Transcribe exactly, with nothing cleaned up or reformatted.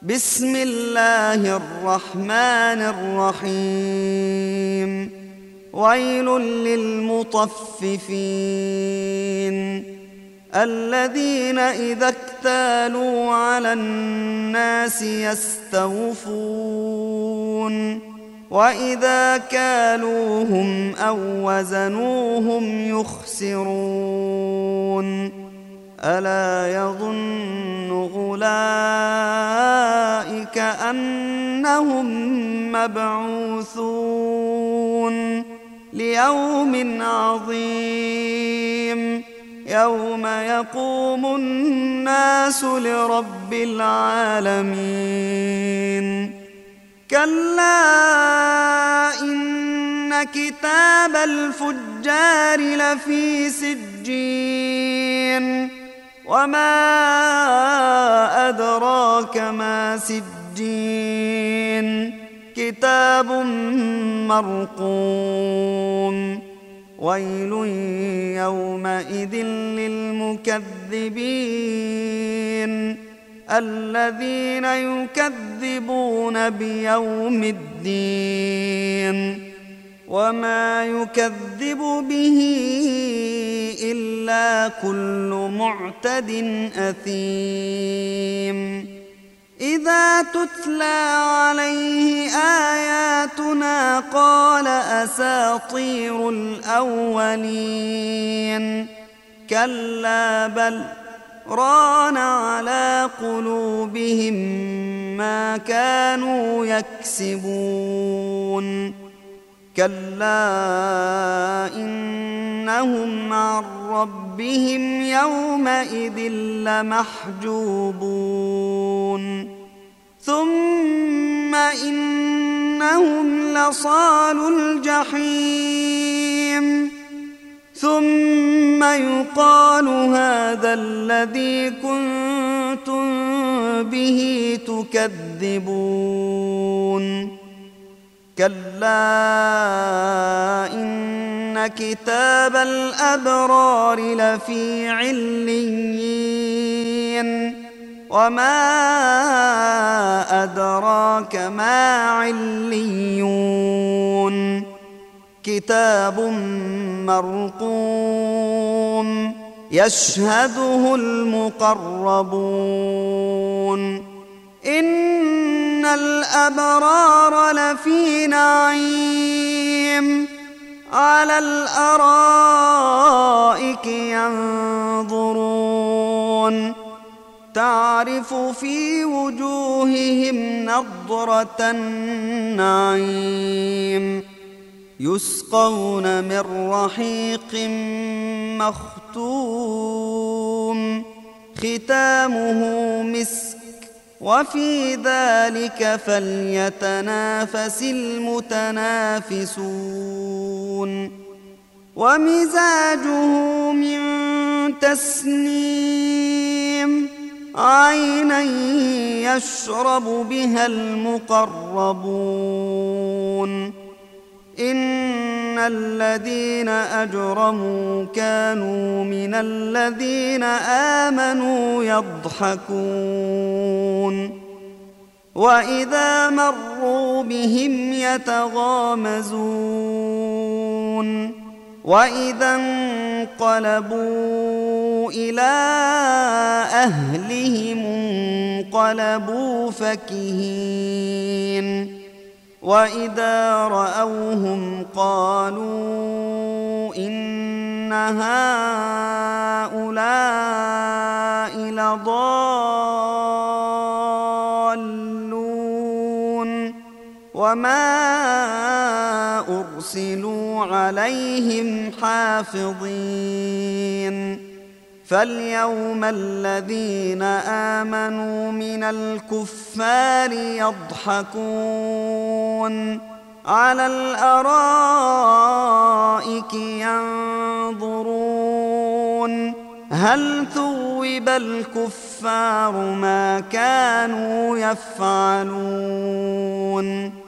بسم الله الرحمن الرحيم ويل للمطففين الذين إذا اكتالوا على الناس يستوفون وإذا كالوهم أو وزنوهم يخسرون ألا يظن أولئك أنهم مبعوثون ليوم عظيم يوم يقوم الناس لرب العالمين كلا إن كتاب الفجار لفي سجين وما أدراك ما سجين كتاب مرقوم ويل يومئذ للمكذبين الذين يكذبون بيوم الدين وما يكذب به إلا كل معتد أثيم إذا تتلى عليه آياتنا قال أساطير الأولين كلا بل ران على قلوبهم ما كانوا يكسبون كلا إنهم عن ربهم يومئذ لمحجوبون ثم إنهم لصالو الجحيم ثم يقال هذا الذي كنتم به تكذبون كلا إن كتاب الأبرار لفي عليين وما أدراك ما عليون كتاب مرقوم يشهده المقربون إن الأبرار لفي نعيم على الأرائك ينظرون تعرف في وجوههم نضرة النعيم يسقون من رحيق مختوم ختامه مسك وفي ذلك فليتنافس المتنافسون ومزاجه من تسنيم عينا يشرب بها المقربون إن الذين أجرموا كانوا من الذين آمنوا يضحكون وإذا مروا بهم يتغامزون وإذا انقلبوا إلى أهلهم انقلبوا فكهين وإذا رأوهم قالوا إن هؤلاء لضالون وما أرسلوا عليهم حافظين فاليوم الذين آمنوا من الكفار يضحكون على الأرائك ينظرون هل ثوب الكفار ما كانوا يفعلون